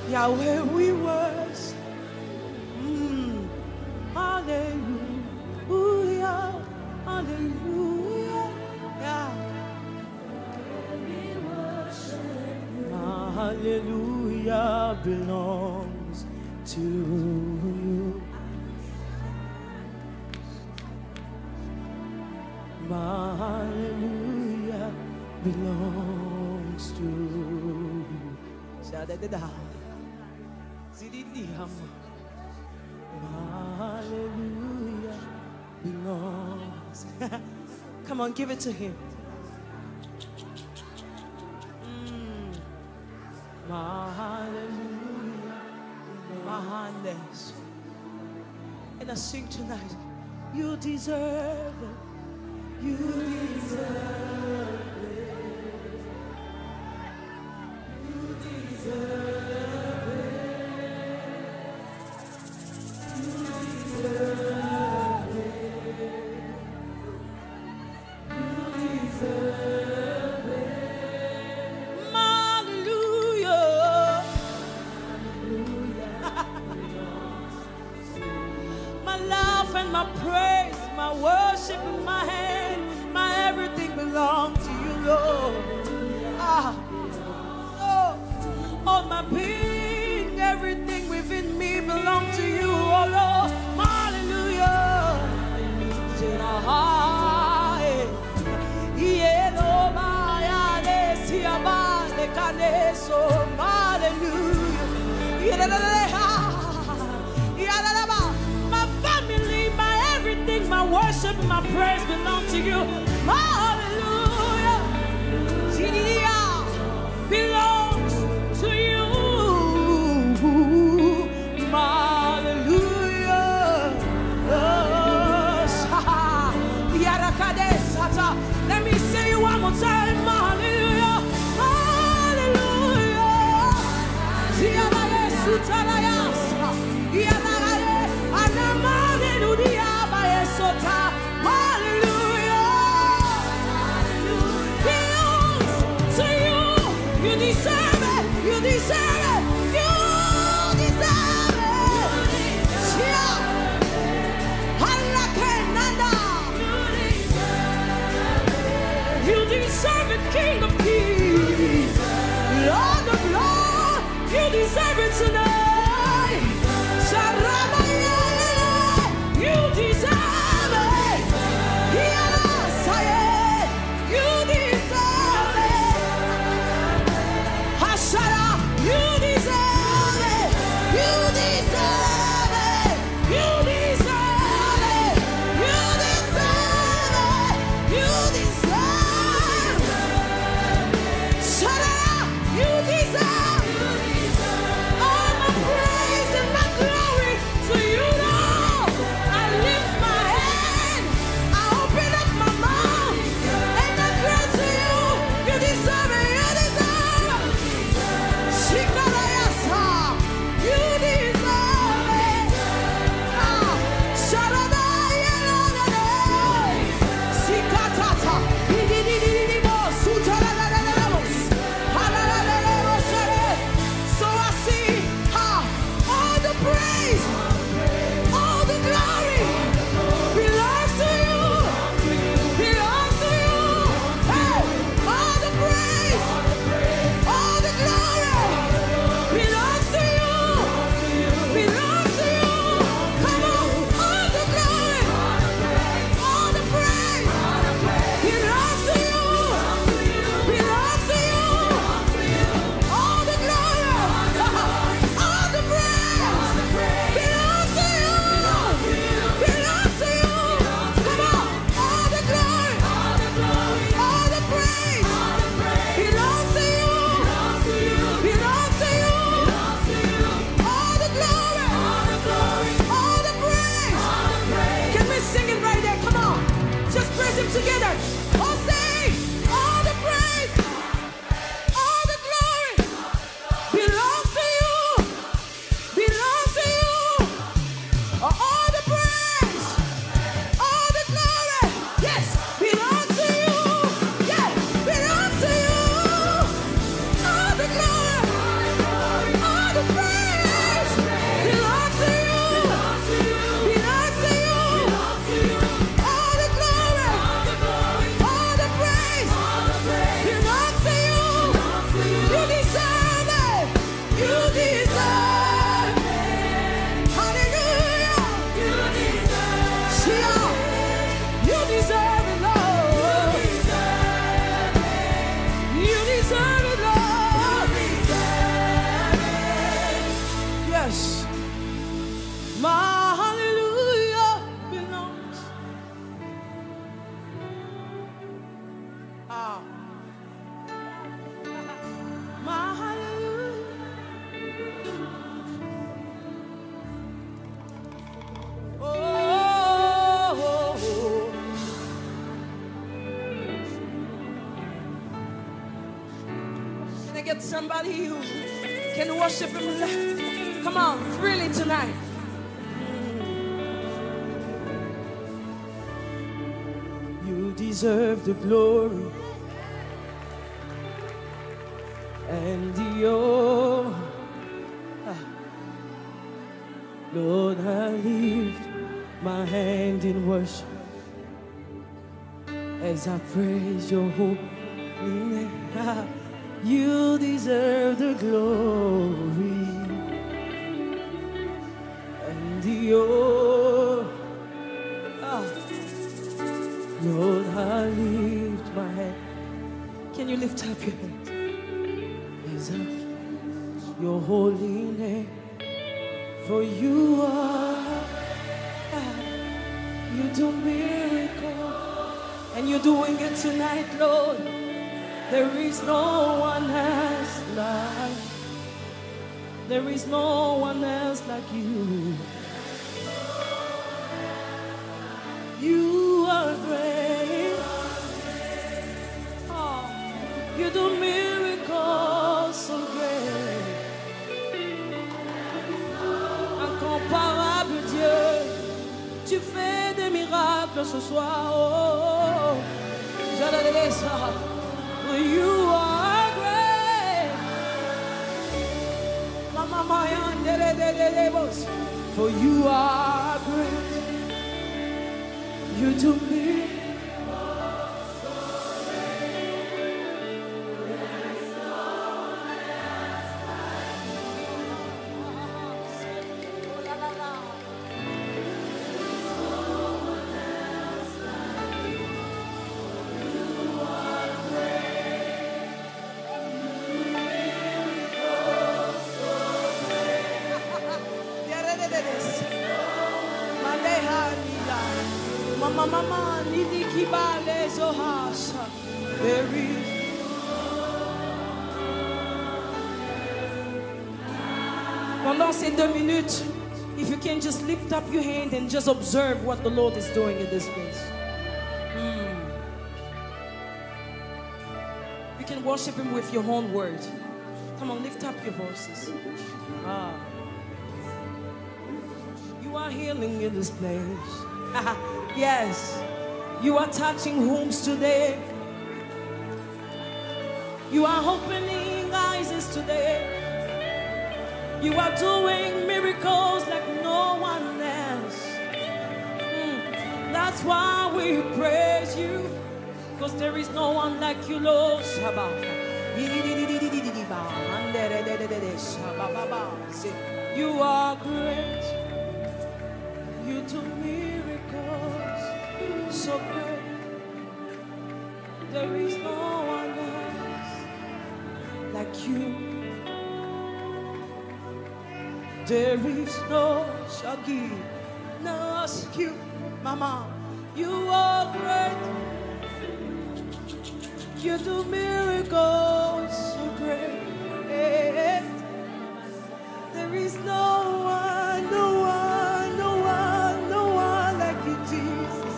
Yahweh, we worship. Hallelujah, hallelujah, yeah. Hallelujah belongs to you. My hallelujah belongs to you. Hallelujah belongs. Come on, give it to him. My hallelujah, my hands. And I sing tonight. You deserve it. You deserve it. You deserve it. You deserve it. You deserve it. Hallelujah. My love and my praise, my worship and my hand, my everything belongs to you, Lord. Oh, all my being, everything within me belongs to you, oh Lord. Hallelujah. My family, my everything, my worship, my praise belong to you. Hallelujah. Belongs to you. Hallelujah. Let me say it one more time. Hallelujah. King of kings, Lord of lords, you deserve it tonight. You deserve it. You deserve it. Hashara, you deserve it. You deserve it. You deserve it. You deserve it. You deserve it. You deserve all my praise and my glory to you, Lord. I lift my hand, I open up my mouth, and I cry to you. You deserve it, you deserve it. get somebody who can worship him. Come on, really tonight. You deserve the glory and the honor. Lord, I lift my hand in worship as I praise your holy name. You deserve the glory and the honor. Lord, I lift my hand. Can you lift up your hand? As I your holy name. For you are, you do miracles, and you're doing it tonight, Lord. There is no one else like, there is no one else like you. You are great. Oh, you do miracles so great. Incomparable Dieu, tu fais des miracles ce soir. Oh, j'adore ça. For you are great. For you are great. You do me. Mama, nidi kibale zohasa. There is. Pendant ces 2 minutes, if you can just lift up your hand and just observe what the Lord is doing in this place. You can worship Him with your own words. Come on, lift up your voices. You are healing in this place. Yes, you are touching homes today. You are opening eyes today. You are doing miracles like no one else. That's why we praise you, because there is no one like you, Lord. You are great. You do miracles so great. There is no one else like you. There is no Shagi, no you, Mama. You are great. You do miracles so great. There is no one, no one, no one, no one like you, Jesus.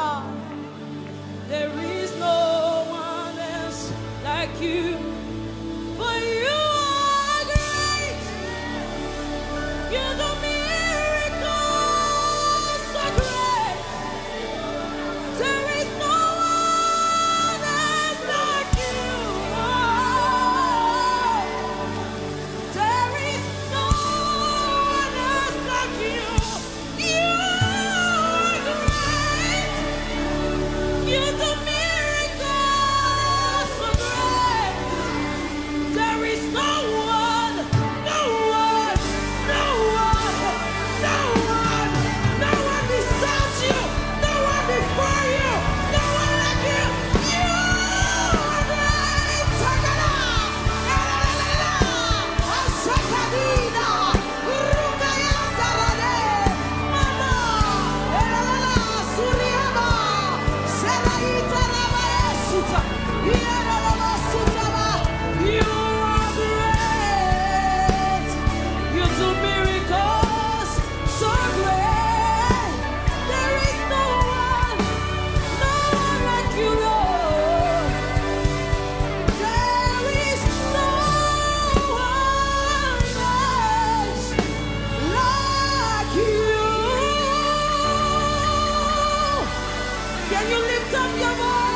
There is no one else like you. For you are great. You do miracles so great. There is no one else like you. Lift up your voice.